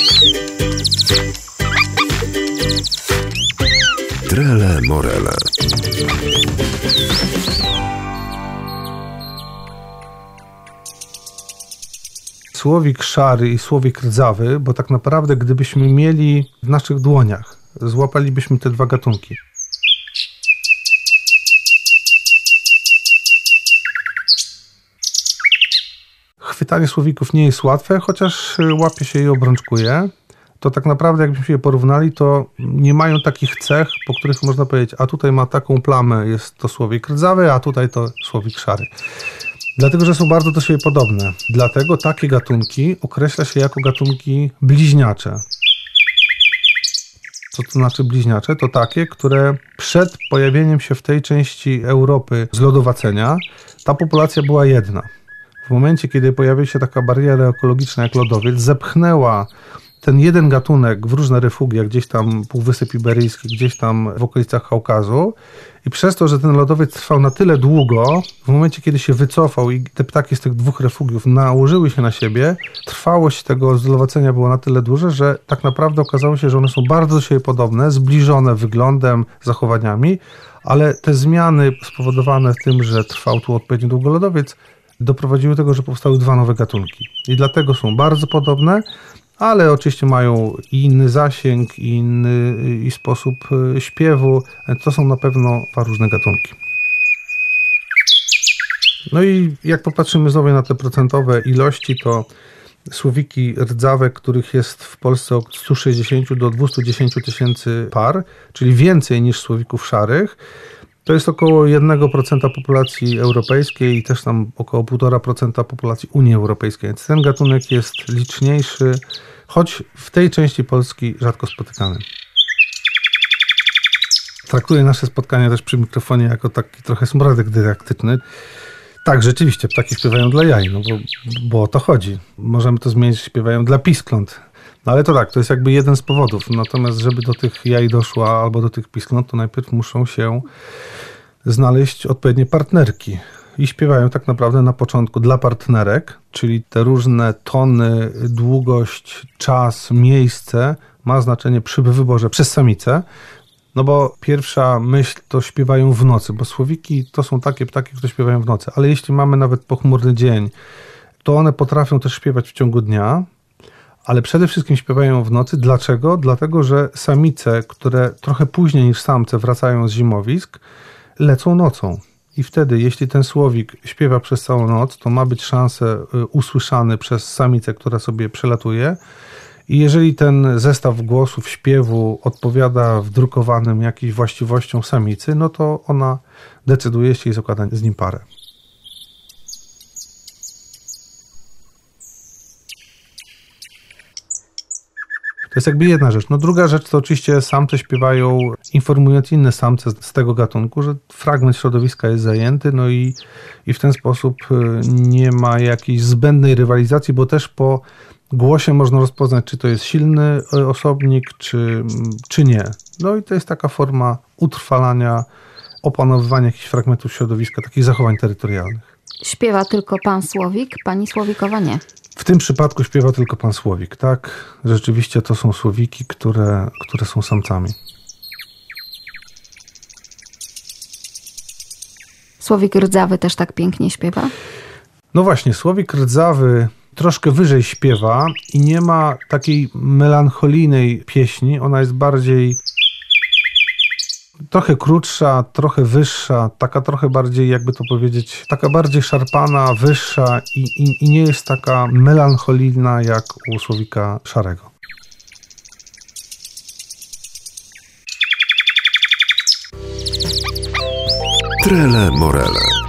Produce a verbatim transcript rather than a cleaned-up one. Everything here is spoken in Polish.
Trele Morele. Słowik szary i słowik rdzawy, bo tak naprawdę gdybyśmy mieli w naszych dłoniach, złapalibyśmy te dwa gatunki. Chwytanie słowików nie jest łatwe, chociaż łapie się i obrączkuje. To tak naprawdę jakbyśmy je porównali, to nie mają takich cech, po których można powiedzieć, a tutaj ma taką plamę, jest to słowik rdzawy, a tutaj to słowik szary. Dlatego, że są bardzo do siebie podobne. Dlatego takie gatunki określa się jako gatunki bliźniacze. Co to znaczy bliźniacze? To takie, które przed pojawieniem się w tej części Europy zlodowacenia, ta populacja była jedna. W momencie, kiedy pojawiła się taka bariera ekologiczna jak lodowiec, zepchnęła ten jeden gatunek w różne refugia, gdzieś tam Półwysep Iberyjski, gdzieś tam w okolicach Kaukazu i przez to, że ten lodowiec trwał na tyle długo, w momencie, kiedy się wycofał i te ptaki z tych dwóch refugiów nałożyły się na siebie, trwałość tego zlodowacenia była na tyle duża, że tak naprawdę okazało się, że one są bardzo do siebie podobne, zbliżone wyglądem, zachowaniami, ale te zmiany spowodowane tym, że trwał tu odpowiednio długo lodowiec, doprowadziły do tego, że powstały dwa nowe gatunki. I dlatego są bardzo podobne, ale oczywiście mają i inny zasięg, i inny i sposób śpiewu. To są na pewno dwa różne gatunki. No i jak popatrzymy znowu na te procentowe ilości, to słowiki rdzawe, których jest w Polsce od stu sześćdziesięciu do dwustu dziesięciu tysięcy par, czyli więcej niż słowików szarych, to jest około jeden procent populacji europejskiej i też tam około półtora procenta populacji Unii Europejskiej. Więc ten gatunek jest liczniejszy, choć w tej części Polski rzadko spotykany. Traktuję nasze spotkania też przy mikrofonie jako taki trochę smrodek dydaktyczny. Tak, rzeczywiście, ptaki śpiewają dla jaj, no bo, bo o to chodzi. Możemy to zmienić, śpiewają dla piskląt. No ale to tak, to jest jakby jeden z powodów. Natomiast żeby do tych jaj doszła albo do tych piskląt, to najpierw muszą się znaleźć odpowiednie partnerki. I śpiewają tak naprawdę na początku dla partnerek, czyli te różne tony, długość, czas, miejsce ma znaczenie przy wyborze przez samicę. No bo pierwsza myśl to śpiewają w nocy, bo słowiki to są takie ptaki, które śpiewają w nocy. Ale jeśli mamy nawet pochmurny dzień, to one potrafią też śpiewać w ciągu dnia, ale przede wszystkim śpiewają w nocy. Dlaczego? Dlatego, że samice, które trochę później niż samce wracają z zimowisk, lecą nocą. I wtedy, jeśli ten słowik śpiewa przez całą noc, to ma być szansę usłyszany przez samicę, która sobie przelatuje. I jeżeli ten zestaw głosów, śpiewu odpowiada w drukowanym jakimś właściwościom samicy, no to ona decyduje się i zakłada z nim parę. To jest jakby jedna rzecz. No druga rzecz to oczywiście samce śpiewają, informując inne samce z tego gatunku, że fragment środowiska jest zajęty, no i, i w ten sposób nie ma jakiejś zbędnej rywalizacji, bo też po głosie można rozpoznać, czy to jest silny osobnik, czy, czy nie. No i to jest taka forma utrwalania, opanowywania jakichś fragmentów środowiska, takich zachowań terytorialnych. Śpiewa tylko pan słowik, pani słowikowa nie. W tym przypadku śpiewa tylko pan słowik, tak? Rzeczywiście to są słowiki, które, które są samcami. Słowik rdzawy też tak pięknie śpiewa? No właśnie, słowik rdzawy troszkę wyżej śpiewa i nie ma takiej melancholijnej pieśni. Ona jest bardziej trochę krótsza, trochę wyższa, taka trochę bardziej, jakby to powiedzieć, taka bardziej szarpana, wyższa i, i, i nie jest taka melancholijna jak u słowika szarego. Trele Morele.